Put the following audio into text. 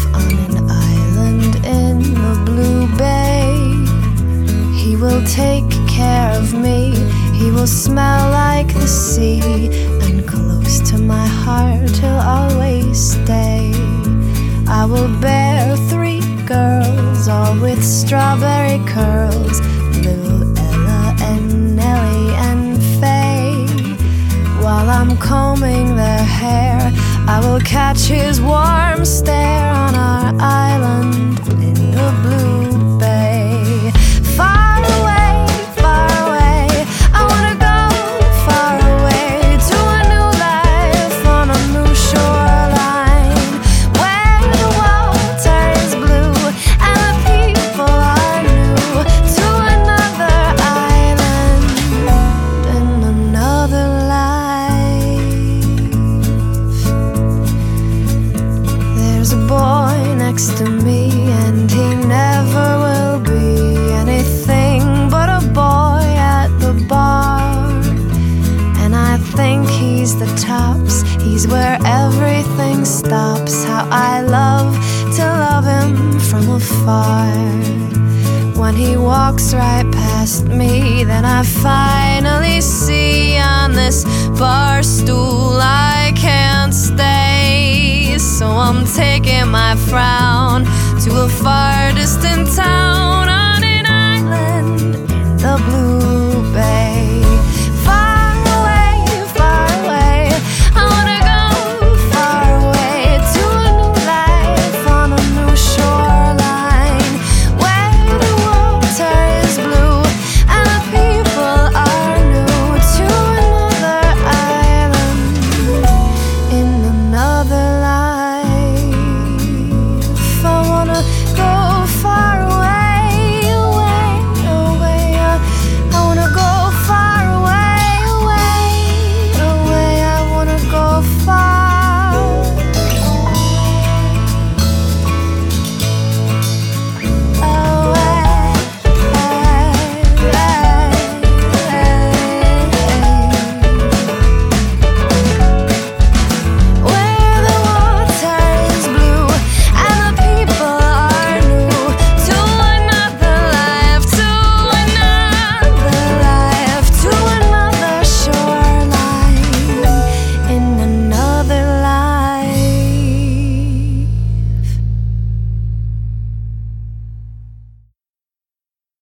on an island in the blue bay. He will take care of me, he will smell like the sea, and close to my heart he'll always stay. I will bear 3 girls, all with strawberry curls, little Ella and Nellie and Faye. While I'm combing their hair, I will catch his warm stare on our island in the blue bay. Far away, I wanna go far away to a new life on a new shoreline, where the water is blue and the people are new, to another island in another life. There's a boy next to me, and he never will be anything but a boy at the bar. And I think he's the tops, he's where everything stops. How I love to love him from afar. When he walks right past me, then I finally see on this bar stool I can't stay. So I'm taking my frown to a far distant town on an island in the blue bay.